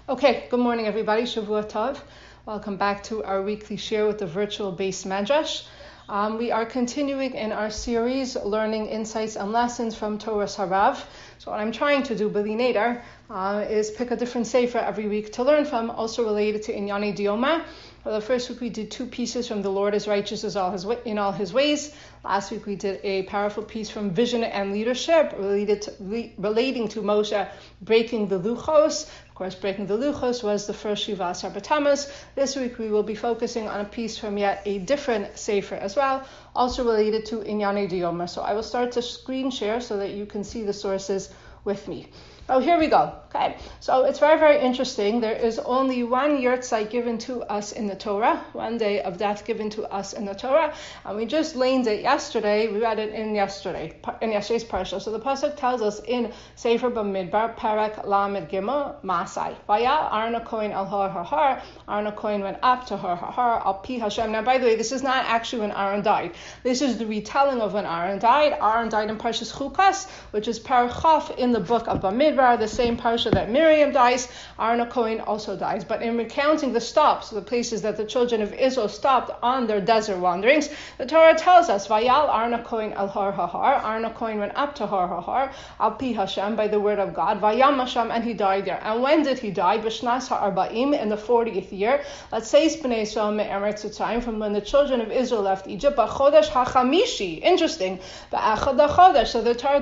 Okay, good morning everybody. Shavua Tov. Welcome back to our weekly share with the virtual base Medrash. We are continuing in our series, learning insights and lessons from Torah's Harav. So what I'm trying to do, B'li Neder, is pick a different sefer every week to learn from, also related to Inyani Dioma. For the first week we did two pieces from The Lord is Righteous in all his ways. Last week we did a powerful piece from Vision and Leadership relating to Moshe breaking the Luchos. Of course, breaking the Luchos was the first Shiva Asar B'Tammuz. This week we will be focusing on a piece from yet a different sefer as well, also related to Inyani Dioma. So I will start to screen share so that you can see the sources with me. Oh, here we go. Okay, so it's very, very interesting. There is only one yahrzeit given to us in the Torah, one day of death given to us in the Torah, and we just learned it yesterday. We read it in yesterday's parsha. So the pasuk tells us in Sefer Bamidbar, Parak Lamed Gimel, Masai. Vayal Aaron HaKohen al Har HaHar. Aaron HaKohen went up to Har HaHar al Pi Hashem. Now, by the way, this is not actually when Aaron died. This is the retelling of when Aaron died. Aaron died in Parshas Chukas, which is Parak Chaf in the book of Bamidbar. The same parsha that Miriam dies, Aaron HaKohen also dies. But in recounting the stops, the places that the children of Israel stopped on their desert wanderings, the Torah tells us, Vayal Aaron HaKohen al Har HaHar. Aaron HaKohen went up to Har HaHar, al Pi Hashem, by the word of God, Vayam Hashem, and he died there. And when did he die? B'shnas ha'arba'im, in the 40th year. Let's say B'nei Yisrael me'eretz Mitzrayim, from when the children of Israel left Egypt. B'chodesh ha'chamishi. Interesting. B'achad ha'chodesh. So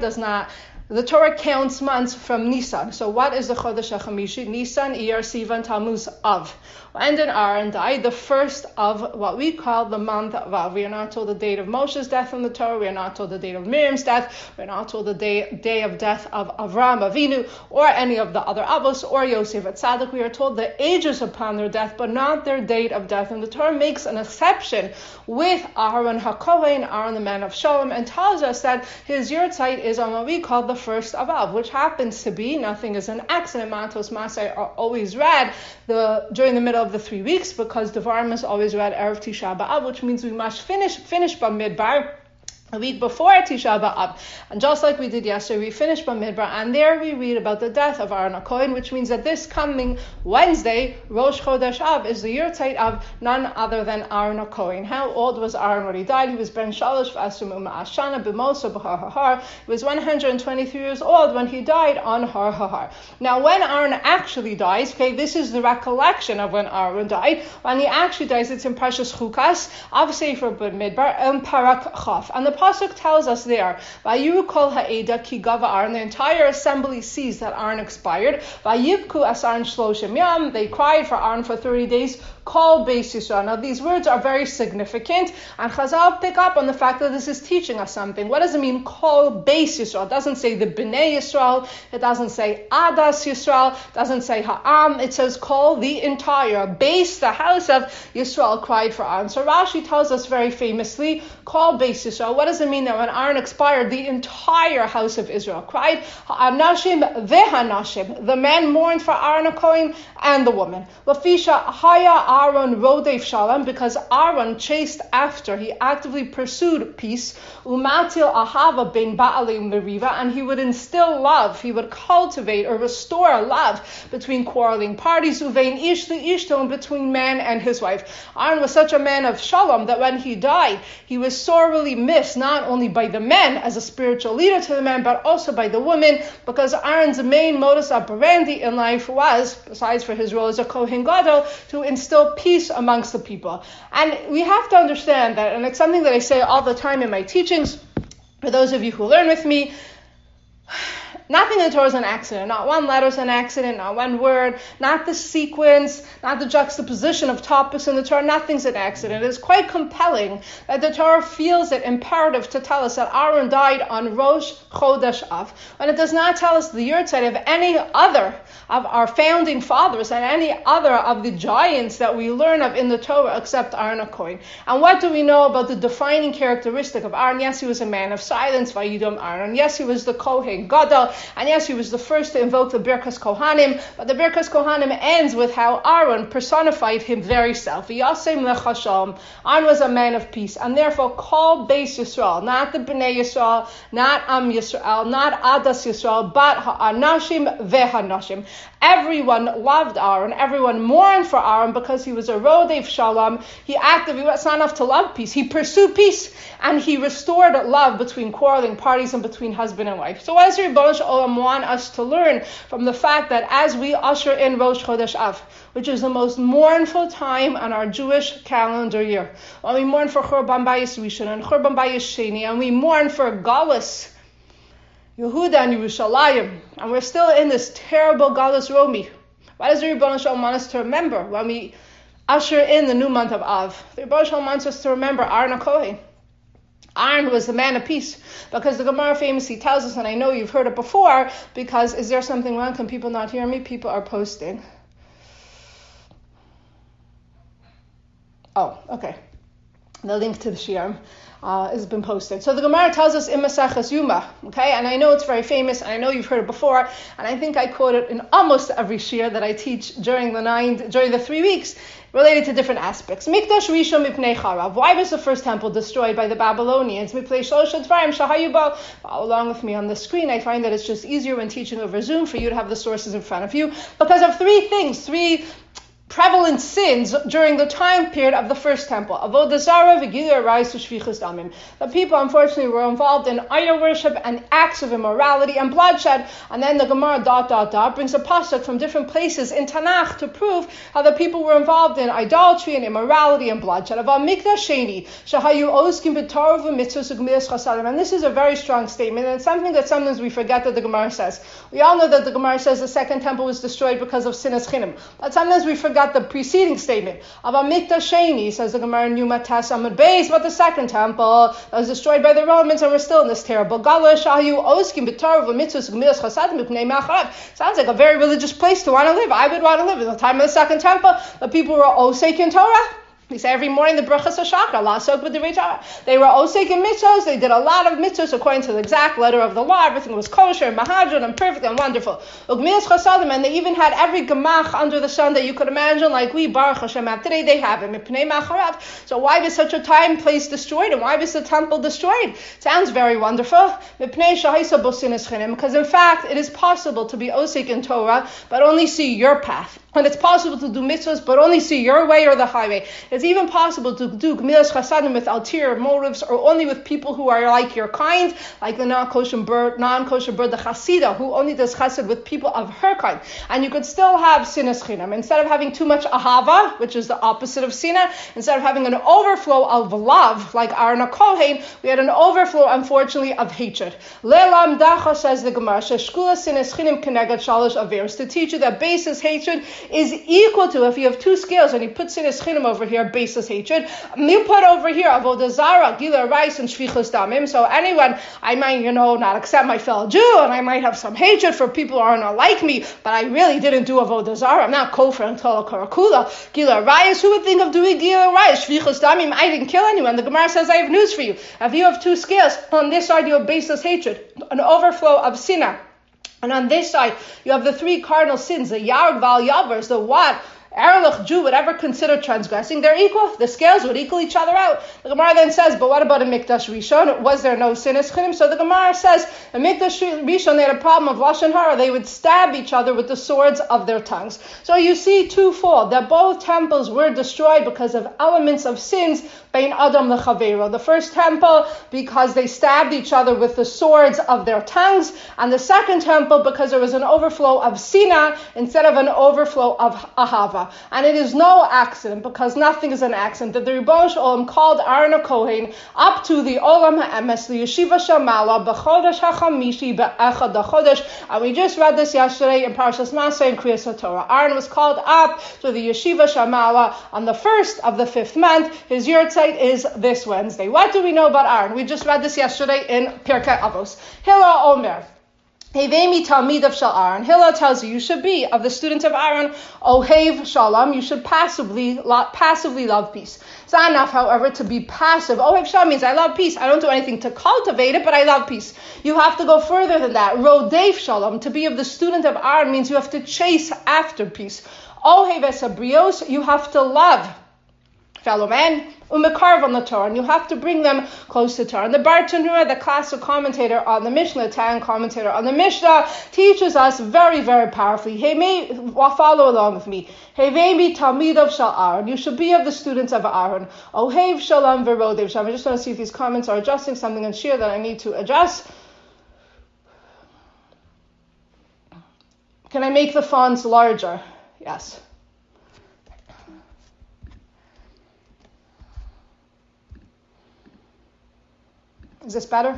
the Torah counts months from Nisan. So what is the Chodesh HaChamishi? Nisan, Iyar, Sivan, Tammuz, Av. When did Aaron die? The first of what we call the month of Av. We are not told the date of Moshe's death in the Torah. We are not told the date of Miriam's death. We are not told the day of death of Avraham Avinu or any of the other Avos or Yosef Atzadik. We are told the ages upon their death, but not their date of death. And the Torah makes an exception with Aaron HaKohen, Aaron the man of Shalom, and tells us that his yahrzeit is on what we call the first of Av, which happens to be, nothing is an accident, Matos Masai are always read during the middle of the 3 weeks, because Devarim is always read Erev Tisha B'Av, which means we must finish Bamidbar a week before Tisha B'Av. And just like we did yesterday, we finished Bamidbar, and there we read about the death of Aaron HaKohen, which means that this coming Wednesday, Rosh Chodesh Av, is the yahrzeit of none other than Aaron HaKohen. How old was Aaron when he died? He was Ben Shalosh V'Asrim Ashana B'Mosa B'Har HaHar. He was 123 years old when he died on Har HaHar. Now, when Aaron actually dies, okay, this is the recollection of when Aaron died. When he actually dies, it's in Parshas Chukas, Av Sefer Bamidbar, and Parak Chaf. And the pasuk tells us there, Vayiru kol ha'eda ki gava Aaron, the entire assembly sees that Aaron expired. Vayibku as Aaron shloshim yam, they cried for Aaron for 30 days. Kol Beis Yisrael. Now these words are very significant, and Chazal pick up on the fact that this is teaching us something. What does it mean, Kol Beis Yisrael? It doesn't say the Bnei Yisrael, it doesn't say Adas Yisrael, it doesn't say Ha'am, it says Kol, the entire base, the house of Yisrael cried for Aaron. So Rashi tells us very famously, Kol Beis Yisrael. What does it mean that when Aaron expired, the entire house of Israel cried? Ha'anashim ve'hanashim. The men mourned for Aaron HaKohen and the woman. Lafisha Haya Aaron Rodef Shalom, because Aaron chased after, he actively pursued peace. Umatil Ahava ben Ba'alim Meriva, and he would instill love, he would cultivate or restore love between quarreling parties. Uvein ish ishton, between man and his wife. Aaron was such a man of Shalom that when he died, he was sorely missed, not only by the men as a spiritual leader to the men, but also by the women, because Aaron's main modus operandi in life was, besides for his role as a Kohen Gadol, to instill peace amongst the people. And we have to understand that, and it's something that I say all the time in my teachings, for those of you who learn with me, nothing in the Torah is an accident. Not one letter is an accident, not one word, not the sequence, not the juxtaposition of topics in the Torah. Nothing's an accident. It is quite compelling that the Torah feels it imperative to tell us that Aaron died on Rosh Chodesh Av, when it does not tell us the yahrzeit of any other of our founding fathers and any other of the giants that we learn of in the Torah except Aaron HaKohen. And what do we know about the defining characteristic of Aaron? Yes, he was a man of silence, Vayidom Aaron. Yes, he was the Kohen Gadol. And yes, he was the first to invoke the Birkas Kohanim, but the Birkas Kohanim ends with how Aaron personified him very self. Yasem lecha shalom. Aaron was a man of peace, and therefore called Beis Yisrael, not the Bnei Yisrael, not Am Yisrael, not Adas Yisrael, but Ha'anashim ve'hanashim. everyone loved Aaron, everyone mourned for Aaron because he was a Rodev Shalom. It's not enough to love peace. He pursued peace and he restored love between quarreling parties and between husband and wife. So what does Rebbeinu Shalom want us to learn from the fact that as we usher in Rosh Chodesh Av, which is the most mournful time on our Jewish calendar year, when we mourn for Churban Bayis Rishon and Churban Bayis Sheni, and we mourn for Galus, Yehuda and Yerushalayim, and we're still in this terrible Galus Romi. Why does the Rebbeinu Shalom want us to remember when we usher in the new month of Av? The Rebbeinu Shalom wants us to remember Aaron HaKohen. Aaron was the man of peace, because the Gemara famously tells us, and I know you've heard it before, because is there something wrong? Can people not hear me? People are posting. Oh, okay. The link to the Shiurim has been posted. So the Gemara tells us in Maseches Yuma, okay? And I know it's very famous, and I know you've heard it before, and I think I quote it in almost every Shiur that I teach during the 3 weeks, related to different aspects. Mikdash Rishon Mipnei Charav. Why was the first temple destroyed by the Babylonians? Mipnei Shlosh Dvarim Shahayu Bo. Follow along with me on the screen. I find that it's just easier when teaching over Zoom for you to have the sources in front of you, because of three prevalent sins during the time period of the first temple. Avodah Zarah, V'gilui Arayos, U'shfichus Damim. The people, unfortunately, were involved in idol worship and acts of immorality and bloodshed. And then the Gemara ... brings a pasuk from different places in Tanakh to prove how the people were involved in idolatry and immorality and bloodshed. Aval Mikdash Sheni, Shahayu Oskim B'Torah V'Mitzvos U'Gemilas Chasadim. And this is a very strong statement, and it's something that sometimes we forget that the Gemara says. We all know that the Gemara says the second temple was destroyed because of sinas chinim, but sometimes we forget the preceding statement. Aval Mikdash Sheni, says the Gemara in Yuma Tes Amud Beis, but the second temple that was destroyed by the Romans, and we're still in this terrible Galus. Shahayu Oskim B'Torah V'Mitzvos U'Gemilas Chasadim Mipnei Ma'acharav. Sounds like a very religious place to want to live. I would want to live. In the time of the second temple, the people were osek in Torah. We say every morning the brachas hashachar, la'asok b'divrei Torah. They were osek in mitzvos. They did a lot of mitzvos according to the exact letter of the law. Everything was kosher and mahadron and perfect and wonderful. Ugmilas chasadim, and they even had every gemach under the sun that you could imagine, like we Baruch Hashem have today. They have it. Mipnei ma'acharav. So why was such a time place destroyed, and why was the temple destroyed? Sounds very wonderful. Mipnei shahaisa bosinas chinim, because in fact it is possible to be osek in Torah, but only see your path. And it's possible to do mitzvahs, but only see your way or the highway. It's even possible to do gemilas chasadim with ulterior motives, or only with people who are like your kind, like the non-kosher bird, the chasida, who only does chesed with people of her kind. And you could still have sinas chinam. Instead of having too much ahava, which is the opposite of sina, instead of having an overflow of love, like Aaron HaKohen, we had an overflow, unfortunately, of hatred. Le'lam dacha, says the Gemara, sheshkula sinas chinim keneged shalosh averos, to teach you that basis hatred is equal to, if you have two scales and you put sinas chinim over here, basis hatred, you put over here avodah zarah, gilui arayos, and shfichus damim. So anyone, I might, not accept my fellow Jew, and I might have some hatred for people who are not like me, but I really didn't do avodah zarah. I'm not kofar and tola karakula. Gilui arayos, who would think of doing gilui arayos? Shfichus damim, I didn't kill anyone. The Gemara says, I have news for you. If you have two scales, on this side you have basis hatred, an overflow of sinah. And on this side, you have the three cardinal sins, the Yarg, Val, Yavers, the what? Erlich Jew would ever consider transgressing. They're equal. The scales would equal each other out. The Gemara then says, but what about a Mikdash Rishon? Was there no sinas chinim? So the Gemara says, a Mikdash Rishon, they had a problem of Lashon Hara. They would stab each other with the swords of their tongues. So you see twofold, that both temples were destroyed because of elements of sins, Bein Adam Lechavero. The first temple, because they stabbed each other with the swords of their tongues, and the second temple, because there was an overflow of sina instead of an overflow of ahava. And it is no accident, because nothing is an accident, that the Rebbeinu Shalom called Aaron HaKohen up to the Olam HaEmes, the Yeshiva Shamala, B'chodesh HaChamishi, B'echad HaChodesh. And we just read this yesterday in Parshas Maseh in Kriyas HaTorah. Aaron was called up to the Yeshiva Shamala on the first of the 5th month. His yahrzeit is this Wednesday. What do we know about Aaron? We just read this yesterday in Pirkei Avos. Hillel Omer. Hevemi Talmid of Shal Aaron. Hillel tells you should be of the students of Aaron. Ohev Shalom. You should passively love peace. It's not enough, however, to be passive. Ohev Shalom means I love peace. I don't do anything to cultivate it, but I love peace. You have to go further than that. Rodev Shalom. To be of the student of Aaron means you have to chase after peace. Ohev Esabrios. You have to love fellow men, umekarv on the Torah, and you have to bring them close to Torah. And the Bartanura, the classic commentator on the Mishnah, Italian commentator on the Mishnah, teaches us very, very powerfully. Follow along with me. Hevemi talmidav shel Aaron. You should be of the students of Aaron. Ohev shalom v'rodev shalom. I just want to see if these comments are adjusting something and share that I need to adjust. Can I make the fonts larger? Yes. Is this better?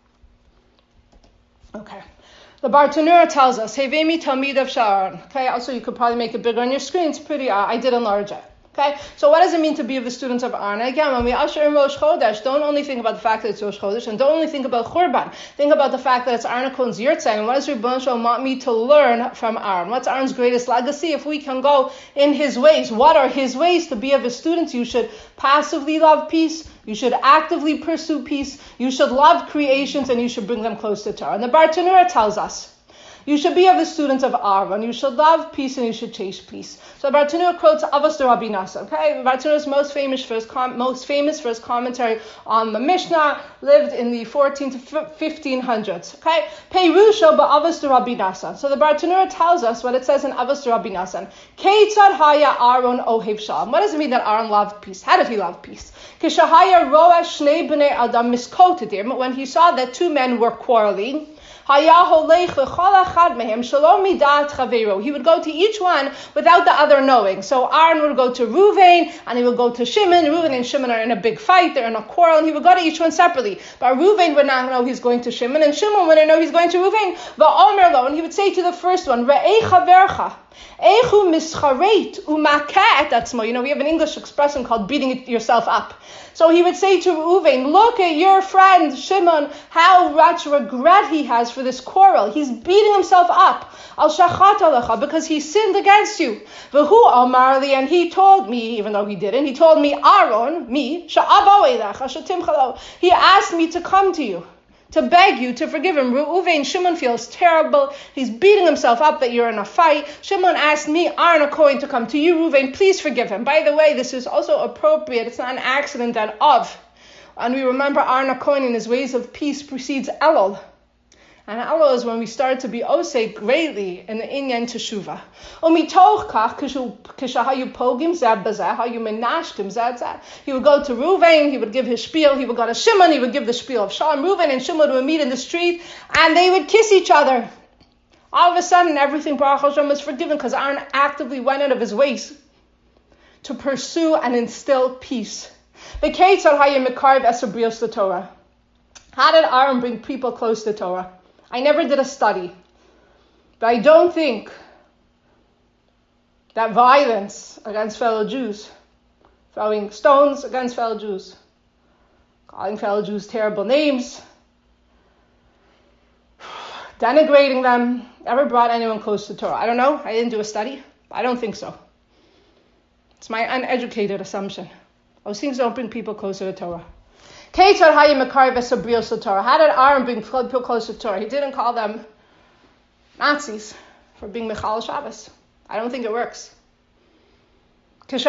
Okay. The Bartanura tells us, Hevemi talmidav shel Aaron. Okay, also you could probably make it bigger on your screen. It's pretty, I did enlarge it. Okay, so what does it mean to be of the students of Aaron? Again, when we usher in Rosh Chodesh, don't only think about the fact that it's Rosh Chodesh, and don't only think about Churban. Think about the fact that it's Aaron HaKohen's Yurtzeit, and what does Rebbeinu Shalom want me to learn from Aaron? What's Aaron's greatest legacy? If we can go in his ways, what are his ways to be of his students? You should passively love peace, you should actively pursue peace, you should love creations, and you should bring them close to Torah. And the Bartanura tells us, you should be of the students of Aaron. You should love peace and you should chase peace. So Bartanura quotes Avos de Rabbi Nassan. Okay, Bartanura is most famous for his commentary on the Mishnah. Lived in the 14 to 1500s. Okay, Peirusha ba'Avos de Rabbi Nassan. So the Bartanura tells us what it says in Avos de Rabbi Nassan. Keitzad haya Aaron ohev shalom. What does it mean that Aaron loved peace? How did he love peace? Kishahaya roa shnei bnei adam miskotedim. When he saw that two men were quarreling. He would go to each one without the other knowing. So Aaron would go to Reuven, and he would go to Shimon. Reuven and Shimon are in a big fight, they're in a quarrel, and he would go to each one separately. But Reuven would not know he's going to Shimon, and Shimon wouldn't know he's going to Reuven. And he would say to the first one, Re'ei chavercha, echu mischaret umakat atzmo. You know, we have an English expression called beating yourself up. So he would say to Reuven, look at your friend Shimon, how much regret he has for this quarrel. He's beating himself up. Al shachat alecha, because he sinned against you. V'hu amar li, and he told me, even though he didn't, he told me, Aaron, me, sha'abo elecha, shatimchalo. He asked me to come to you, to beg you to forgive him. Reuven, Shimon feels terrible. He's beating himself up that you're in a fight. Shimon asked me, Aaron HaKohen, to come to you. Reuven, please forgive him. By the way, this is also appropriate. It's not an accident that of. And we remember Aaron HaKohen in his ways of peace precedes Elul. And Elul is when we start to be osei greatly in the inyan teshuvah. He would go to Reuven, he would give his spiel, he would go to Shimon, he would give the spiel of Shalom. Reuven and Shimon would meet in the street, and they would kiss each other. All of a sudden, everything Baruch Hashem was forgiven, because Aaron actively went out of his ways to pursue and instill peace. How did Aaron bring people close to Torah? I never did a study, but I don't think that violence against fellow Jews, throwing stones against fellow Jews, calling fellow Jews terrible names, denigrating them, ever brought anyone close to Torah. I don't know. I didn't do a study. I don't think so. It's my uneducated assumption. Those things don't bring people closer to Torah. How did Aaron bring people closer to Torah? He didn't call them Nazis for being Michal Shabbos. I don't think it works. And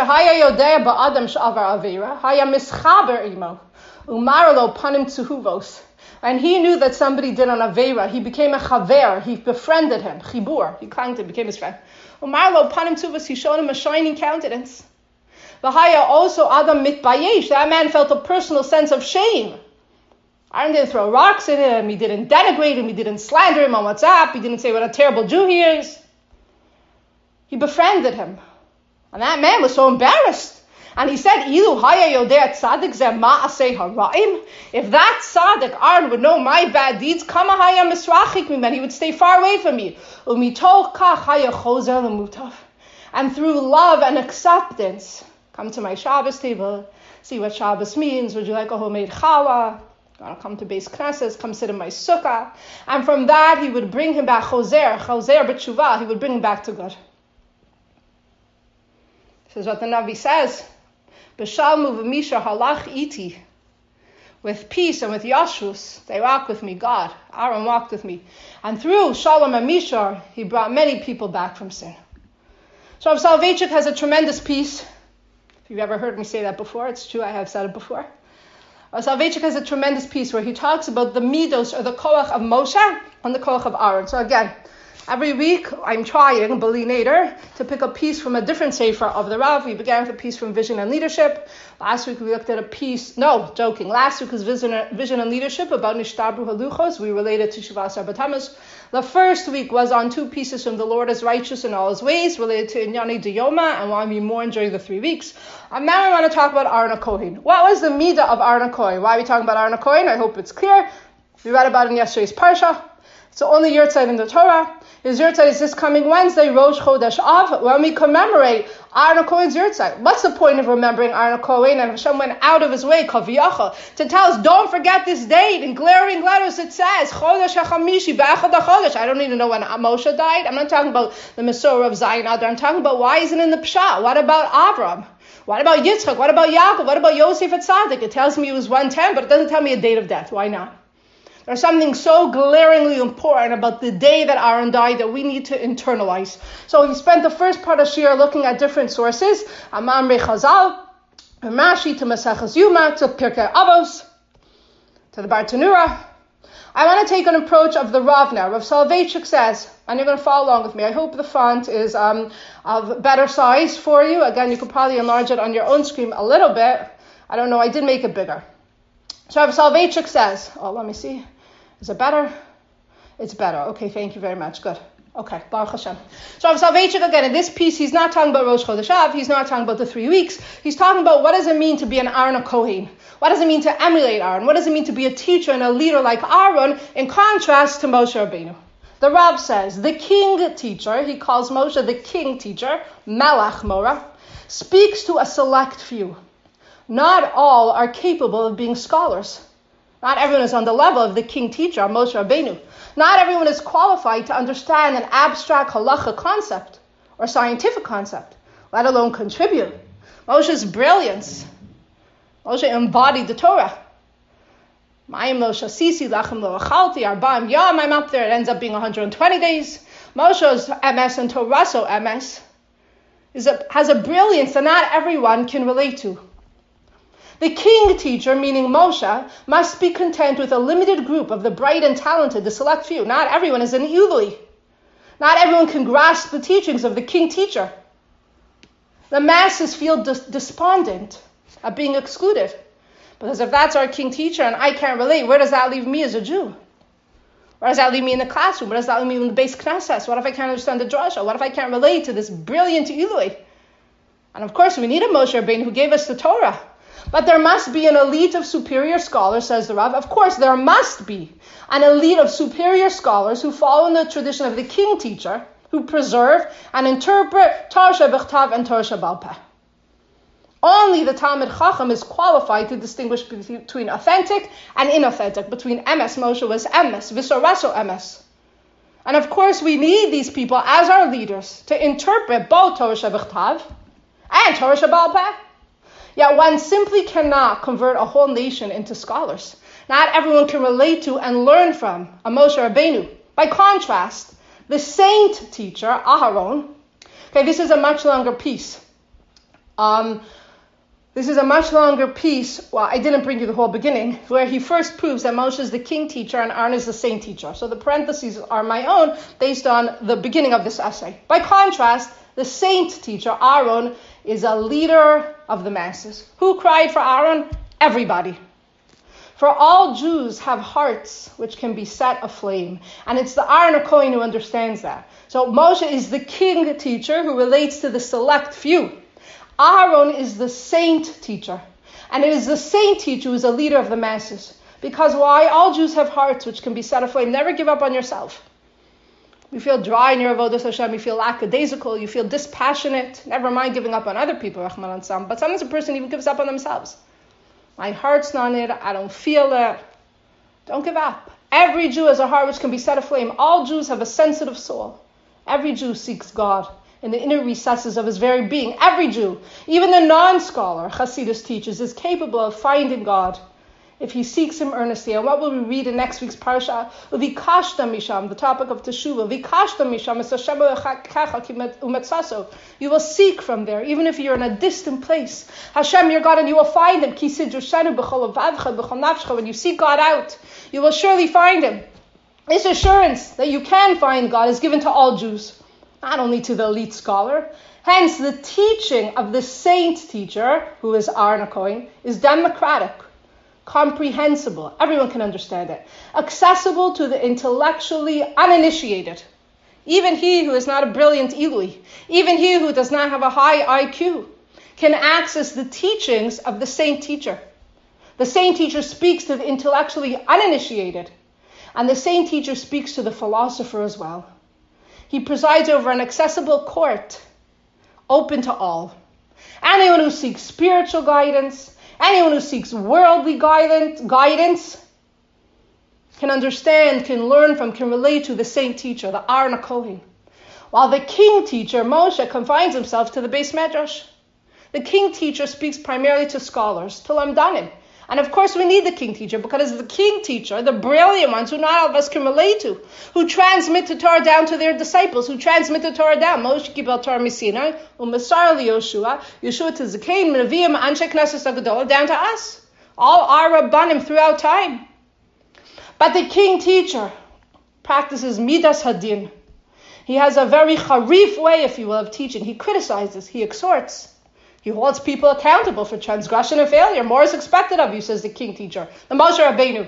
he knew that somebody did an Aveira. He became a Chaver. He befriended him. Chibur. He clung to him, became his friend. He showed him a shining countenance. V'haya also Adam mitbayesh. That man felt a personal sense of shame. Aaron didn't throw rocks at him. He didn't denigrate him. He didn't slander him on WhatsApp. He didn't say what a terrible Jew he is. He befriended him. And that man was so embarrassed. And he said, Ilu haya yodeh tzadik zeh ma'aseh hara'im. If that tzaddik, Aaron, would know my bad deeds, kama haya misrachik mimeni, he would stay far away from me. Umitoch kach haya chozer lemutav. And through love and acceptance, come to my Shabbos table, see what Shabbos means. Would you like a homemade challah? Come to Beis Knesset, come sit in my sukkah. And from that, he would bring him back, chozer b'tshuva, he would bring him back to God. This is what the Navi says. B'shalmu v'misha halach iti. With peace and with Yashrus, they walk with me, God. Aaron walked with me. And through Shalom and Mishar, he brought many people back from sin. So Rav Soloveitchik has a tremendous piece. If you've ever heard me say that before, it's true, I have said it before. Soloveitchik has a tremendous piece where he talks about the midos, or the koach of Moshe, and the koach of Aaron. So again, every week I'm trying, B'li Nader, to pick a piece from a different sefer of the Rav. We began with a piece from Vision and Leadership. Last week we looked at a piece, last week was Vision and Leadership about Nishtabru Haluchos. We related to Shuvas Arba Tammuz. The first week was on two pieces from The Lord is Righteous in All His Ways, related to Inyani Diyoma and why we mourn during the 3 weeks. And now I want to talk about Aaron HaKohen. What was the midah of Aaron HaKohen? Why are we talking about Aaron HaKohen? I hope it's clear. We read about it in yesterday's Parsha. It's the only yurtzeit in the Torah. His yurtzeit is this coming Wednesday, Rosh Chodesh Av, when we commemorate Aaron HaKohen's yurtzeit. What's the point of remembering Aaron HaKohen? And Hashem went out of his way, Kaviyachal, to tell us, don't forget this date. In glaring letters it says, Chodesh HaChamishi, B'echad HaChodesh. I don't even know when Moshe died. I'm not talking about the Mesorah of Zion Adar. I'm talking about why isn't it in the Pshat? What about Avram? What about Yitzchak? What about Yaakov? What about Yosef at Tzaddik? It tells me he was 110, but it doesn't tell me a date of death. Why not? There's something so glaringly important about the day that Aaron died that we need to internalize. So he spent the first part of Shir looking at different sources. Amamre Chazal, Rashi to Maseches Yuma, to Pirkei Avos, to the Bartanura. I want to take an approach of the Rav now. Rav Soloveitchik says, and you're going to follow along with me. I hope the font is of better size for you. Again, you could probably enlarge it on your own screen a little bit. I don't know, I did make it bigger. So Rav Soloveitchik says, let me see. Is it better? It's better. Okay, thank you very much. Good. Okay, Baruch Hashem. So Rav Soloveitchik, again, in this piece, he's not talking about Rosh Chodesh Av. He's not talking about the 3 weeks. He's talking about what does it mean to be an Aaron HaKohen? What does it mean to emulate Aaron? What does it mean to be a teacher and a leader like Aaron in contrast to Moshe Rabbeinu? The Rav says, the king teacher, he calls Moshe the king teacher, Melach Mora, speaks to a select few. Not all are capable of being scholars. Not everyone is on the level of the king teacher, Moshe Rabbeinu. Not everyone is qualified to understand an abstract halacha concept or scientific concept, let alone contribute. Moshe's brilliance. Moshe embodied the Torah. Mayim lo shasisi, lachem lo achalti, arba'im yom, I'm up there, it ends up being 120 days. Moshe's MS and Torah's MS has a brilliance that not everyone can relate to. The king teacher, meaning Moshe, must be content with a limited group of the bright and talented, the select few. Not everyone is an Uli. Not everyone can grasp the teachings of the king teacher. The masses feel despondent at being excluded. Because if that's our king teacher and I can't relate, where does that leave me as a Jew? Where does that leave me in the classroom? Where does that leave me in the Beis Knesset? What if I can't understand the drasha? What if I can't relate to this brilliant Uli? And of course, we need a Moshe Rabbeinu who gave us the Torah. But there must be an elite of superior scholars, says the Rav. Of course, there must be an elite of superior scholars who follow in the tradition of the king teacher, who preserve and interpret Torah Shebechtav and Torah Shebal Peh. Only the Talmid Chacham is qualified to distinguish between authentic and inauthentic, between MS, Moshe was MS, Visoraso MS. And of course, we need these people as our leaders to interpret both Torah Shebechtav and Torah Shebal Peh. Yet one simply cannot convert a whole nation into scholars. Not everyone can relate to and learn from a Moshe Rabbeinu. By contrast, the saint teacher, Aharon, this is a much longer piece. Well, I didn't bring you the whole beginning, where he first proves that Moshe is the king teacher and Aaron is the saint teacher. So the parentheses are my own based on the beginning of this essay. By contrast, the saint teacher, Aaron, is a leader of the masses. Who cried for Aaron? Everybody. For all Jews have hearts which can be set aflame. And it's the Aaron HaKohen who understands that. So Moshe is the king teacher who relates to the select few. Aaron is the saint teacher. And it is the saint teacher who is a leader of the masses. Because why? All Jews have hearts which can be set aflame. Never give up on yourself. You feel dry in your avodas Hashem, you feel lackadaisical, you feel dispassionate. Never mind giving up on other people, Rahman al-Sam. But sometimes a person even gives up on themselves. My heart's not in it, I don't feel it. Don't give up. Every Jew has a heart which can be set aflame. All Jews have a sensitive soul. Every Jew seeks God in the inner recesses of his very being. Every Jew, even the non-scholar, Hasidus teaches, is capable of finding God if he seeks him earnestly. And what will we read in next week's parsha? Uvikashta misham, the topic of Teshuvah. Vikashta misham es Hashem umetzaso. You will seek from there, even if you're in a distant place. Hashem, your God, and you will find him. When you seek God out, you will surely find him. This assurance that you can find God is given to all Jews, not only to the elite scholar. Hence, the teaching of the saint teacher, who is Aaron HaKohen, is democratic, comprehensible. Everyone can understand it. Accessible to the intellectually uninitiated. Even he who is not a brilliant Igli, even he who does not have a high IQ, can access the teachings of the saint teacher. The saint teacher speaks to the intellectually uninitiated, and the saint teacher speaks to the philosopher as well. He presides over an accessible court, open to all. Anyone who seeks spiritual guidance, anyone who seeks worldly guidance can understand, can learn from, can relate to the saint teacher, the Aaron HaKohen. While the king teacher, Moshe, confines himself to the Beis Medrash. The king teacher speaks primarily to scholars, to lamdanim. And of course we need the king teacher, because the king teacher, the brilliant ones who not all of us can relate to, who transmit the Torah down to their disciples, who transmit the Torah down. Moshe kibel Torah misinai, u'masar liYoshua, Yeshua to Zakein, Menaviyim, Anshe Knesset HaGedolah, down to us. All our Rabbanim throughout time. But the king teacher practices Midas Hadin. He has a very charif way, if you will, of teaching. He criticizes, he exhorts. He holds people accountable for transgression and failure. More is expected of you, says the king teacher, the Moshe Rabbeinu.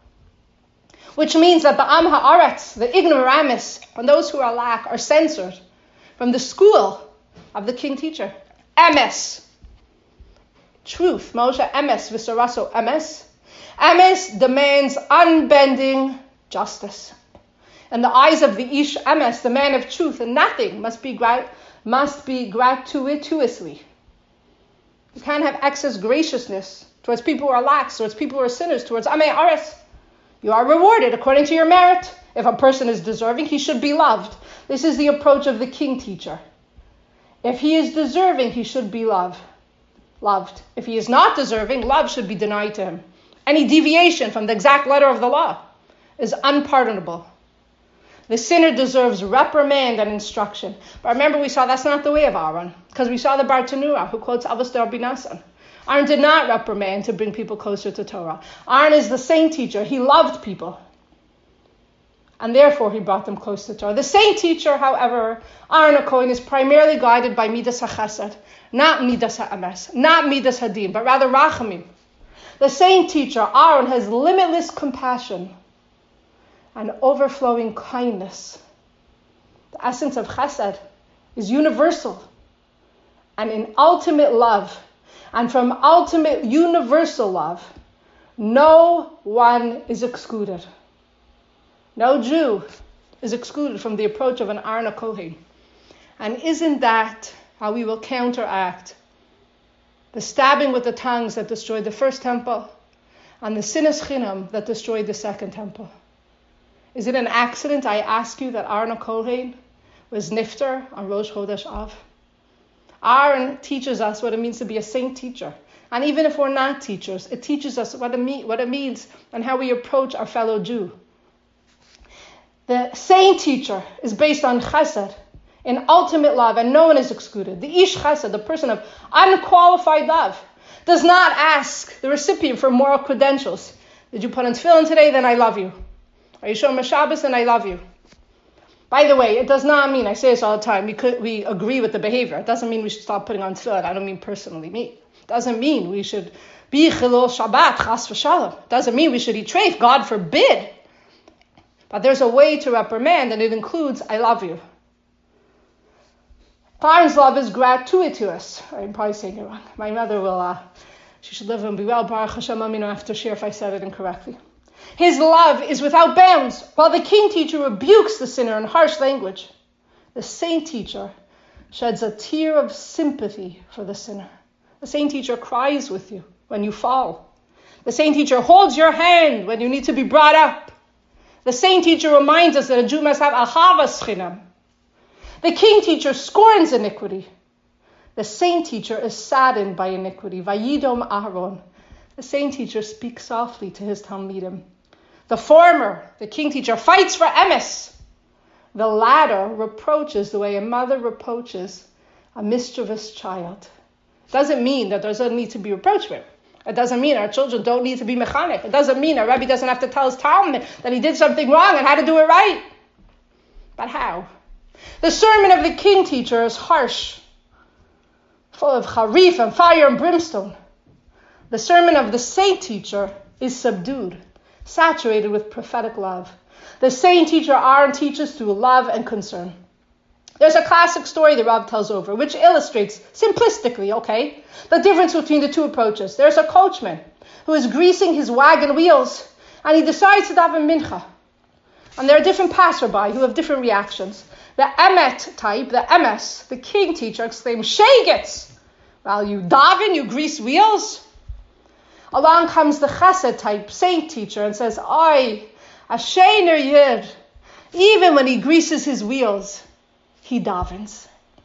Which means that the Am Ha'aretz, the ignoramus, and those who are lack, are censored from the school of the king teacher. Emes. Truth. Moshe Emes, Visaraso Emes. Emes demands unbending justice. In the eyes of the Ish Emes, the man of truth, and nothing must be gratuitously. You can't have excess graciousness towards people who are lax, towards people who are sinners, towards Amei Ares. You are rewarded according to your merit. If a person is deserving, he should be loved. This is the approach of the king teacher. If he is deserving, he should be loved. If he is not deserving, love should be denied to him. Any deviation from the exact letter of the law is unpardonable. The sinner deserves reprimand and instruction. But remember, we saw that's not the way of Aaron, because we saw the Bartanura, who quotes Avos Rabbi Nassan. Aaron did not reprimand to bring people closer to Torah. Aaron is the saint teacher. He loved people, and therefore he brought them close to Torah. The saint teacher, however, Aaron HaKohen, is primarily guided by Midas HaChesed, not Midas HaEmes, not Midas Hadin, but rather Rachamim. The saint teacher, Aaron, has limitless compassion and overflowing kindness. The essence of chesed is universal and in ultimate love. And from ultimate universal love, no one is excluded. No Jew is excluded from the approach of an Aaron HaKohen. And isn't that how we will counteract the stabbing with the tongues that destroyed the first temple and the sinas chinam that destroyed the second temple? Is it an accident, I ask you, that Aaron HaKohen was nifter on Rosh Chodesh Av? Aaron teaches us what it means to be a saint teacher. And even if we're not teachers, it teaches us what it means and how we approach our fellow Jew. The saint teacher is based on chesed, in ultimate love, and no one is excluded. The ish chesed, the person of unqualified love, does not ask the recipient for moral credentials. Did you put on tefillin today? Then I love you. Are you showing Shabbos? Then I love you. By the way, it does not mean, I say this all the time, we agree with the behavior. It doesn't mean we should stop putting on tefillin. I don't mean personally me. It doesn't mean we should be chilul Shabbat, chas v'shalom. It doesn't mean we should eat treif, God forbid. But there's a way to reprimand, and it includes, I love you. Aaron's love is gratuitous. I'm probably saying it wrong. My mother will, she should live and be well, Baruch Hashem, I have to share if I said it incorrectly. His love is without bounds. While the king teacher rebukes the sinner in harsh language, the saint teacher sheds a tear of sympathy for the sinner. The saint teacher cries with you when you fall. The saint teacher holds your hand when you need to be brought up. The saint teacher reminds us that a Jew must have ahavas chinam. The king teacher scorns iniquity. The saint teacher is saddened by iniquity. Vayidom Aharon. The saint teacher speaks softly to his talmidim. The former, the king teacher, fights for emes. The latter reproaches the way a mother reproaches a mischievous child. Doesn't mean that there doesn't need to be reproachment. It doesn't mean our children don't need to be mechanech. It doesn't mean our Rebbe doesn't have to tell his talmid that he did something wrong and how to do it right. But how? The sermon of the king teacher is harsh, full of charif and fire and brimstone. The sermon of the saint teacher is subdued, saturated with prophetic love. The saint teacher Aaron teaches through love and concern. There's a classic story the Rav tells over, which illustrates simplistically, the difference between the two approaches. There's a coachman who is greasing his wagon wheels, and he decides to daven mincha. And there are different passerby who have different reactions. The emet type, the emes, the king teacher, exclaims, "Shegitz! While you daven, you grease wheels." Along comes the chesed type, saint teacher, and says, "Oi, a sheiner yid." Even when he greases his wheels, he davens.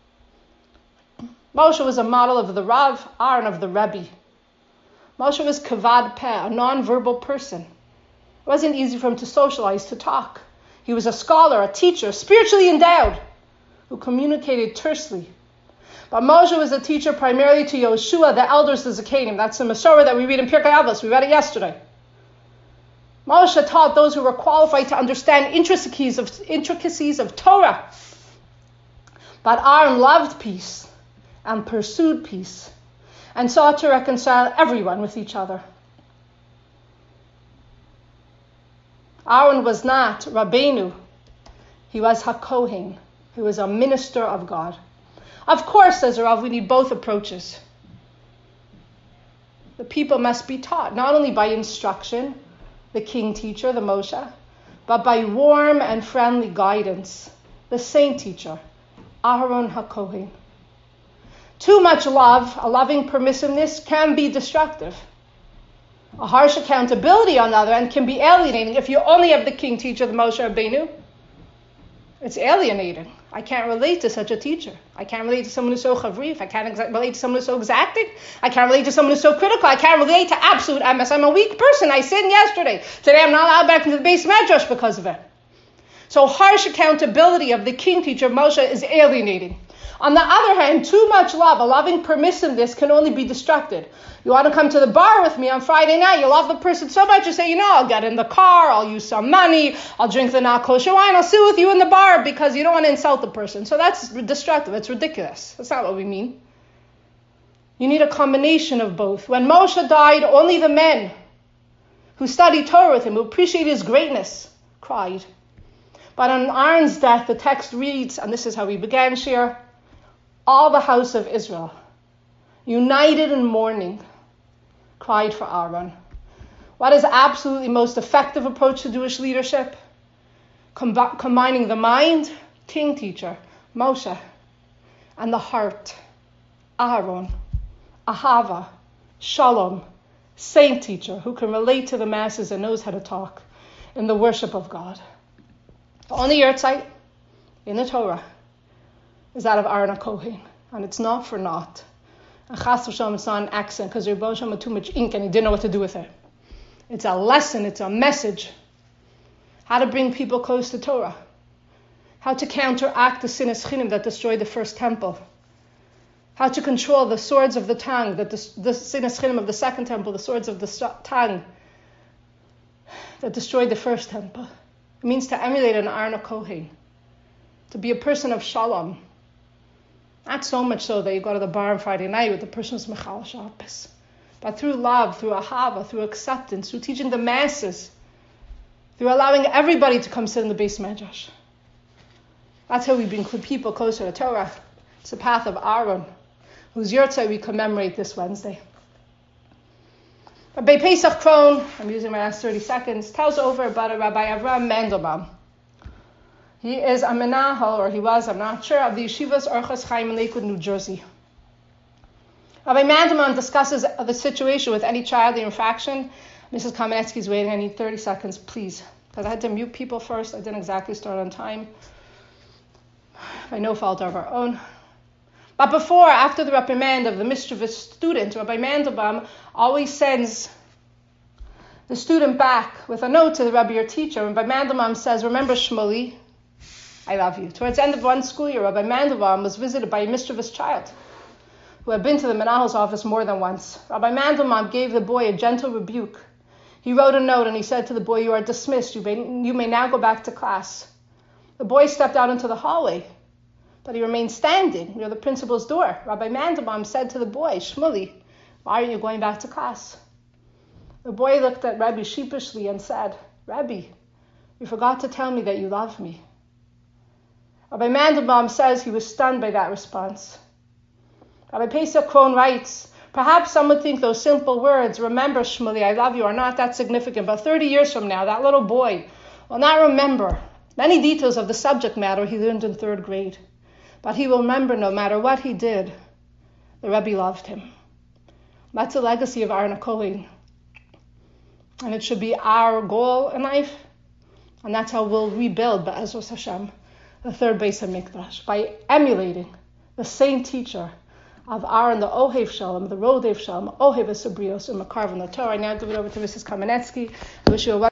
Moshe was a model of the Rav, Aaron of the Rebbe. Moshe was kavad peh, a non-verbal person. It wasn't easy for him to socialize, to talk. He was a scholar, a teacher, spiritually endowed, who communicated tersely. But Moshe was a teacher primarily to Yoshua, the elders, the Zakanim. That's the Masorah that we read in Pirkei Avos. We read it yesterday. Moshe taught those who were qualified to understand intricacies of Torah. But Aaron loved peace and pursued peace and sought to reconcile everyone with each other. Aaron was not Rabbeinu. He was HaKohen. He was a minister of God. Of course, says Rav, we need both approaches. The people must be taught, not only by instruction, the king teacher, the Moshe, but by warm and friendly guidance, the saint teacher, Aaron HaKohen. Too much love, a loving permissiveness, can be destructive. A harsh accountability, on the other hand, can be alienating. If you only have the king teacher, the Moshe Rabbeinu, it's alienating. I can't relate to such a teacher. I can't relate to someone who's so chavrif. I can't relate to someone who's so exacting. I can't relate to someone who's so critical. I can't relate to absolute emes. I'm a weak person. I sinned yesterday. Today I'm not allowed back into the base medrash because of it. So harsh accountability of the king teacher, Moshe, is alienating. On the other hand, too much love, a loving permissiveness, can only be destructive. You want to come to the bar with me on Friday night, you love the person so much, you say, I'll get in the car, I'll use some money, I'll drink the not kosher wine, I'll sit with you in the bar because you don't want to insult the person. So that's destructive, it's ridiculous. That's not what we mean. You need a combination of both. When Moshe died, only the men who studied Torah with him, who appreciated his greatness, cried. But on Aaron's death, the text reads, and this is how we began, Shir, all the house of Israel, united in mourning, cried for Aaron. What is absolutely most effective approach to Jewish leadership? Combining the mind, king teacher, Moshe, and the heart, Aaron, Ahava, Shalom, saint teacher, who can relate to the masses and knows how to talk in the worship of God. The only yahrzeit in the Torah is that of Aaron HaKohen, and it's not for naught. And Chas v'Shalom, it's not an accent because Rebbe Shem had too much ink and he didn't know what to do with it. It's a lesson, it's a message. How to bring people close to Torah. How to counteract the sinas chinim that destroyed the first temple. How to control the swords of the tongue, the sinas chinim of the second temple, the swords of the tongue that destroyed the first temple. It means to emulate an Aaron HaKohen, to be a person of shalom. Not so much so that you go to the bar on Friday night with the person who's mechal Shabbos, but through love, through ahava, through acceptance, through teaching the masses, through allowing everybody to come sit in the base medrash. That's how we bring people closer to Torah. It's the path of Aaron, whose yahrzeit we commemorate this Wednesday. Rabbi Pesach Krohn, I'm using my last 30 seconds, tells over about a Rabbi Avraham Mandelbaum. He is a menahel, or he was, I'm not sure, of the Yeshivas Orchos Chaim in Lakewood, New Jersey. Rabbi Mandelbaum discusses the situation with any child infraction. Mrs. Kamenetsky's waiting. I need 30 seconds, please. Because I had to mute people first. I didn't exactly start on time. By no fault of our own. But after the reprimand of the mischievous student, Rabbi Mandelbaum always sends the student back with a note to the Rabbi or teacher. Rabbi Mandelbaum says, remember Shmuley, I love you. Towards the end of one school year, Rabbi Mandelbaum was visited by a mischievous child who had been to the Menahel's office more than once. Rabbi Mandelbaum gave the boy a gentle rebuke. He wrote a note and he said to the boy, you are dismissed. You may now go back to class. The boy stepped out into the hallway, but he remained standing near the principal's door. Rabbi Mandelbaum said to the boy, Shmuley, why are you going back to class? The boy looked at Rebbe sheepishly and said, Rebbe, you forgot to tell me that you love me. Rabbi Mandelbaum says he was stunned by that response. Rabbi Pesach Krohn writes, perhaps some would think those simple words, remember Shmuley, I love you, are not that significant, but 30 years from now, that little boy will not remember many details of the subject matter he learned in 3rd grade. But he will remember no matter what he did, the Rebbe loved him. That's the legacy of Aaron Cohen. And it should be our goal in life. And that's how we'll rebuild, Be'ezras Hashem, the 3rd Beis HaMikdash, by emulating the same teacher of Aaron, the Ohev Shalom, the Rodev Shalom, Ohev Esabrios, and Makarvan the Torah. I now give it over to Mrs. Kamenetsky. I wish you a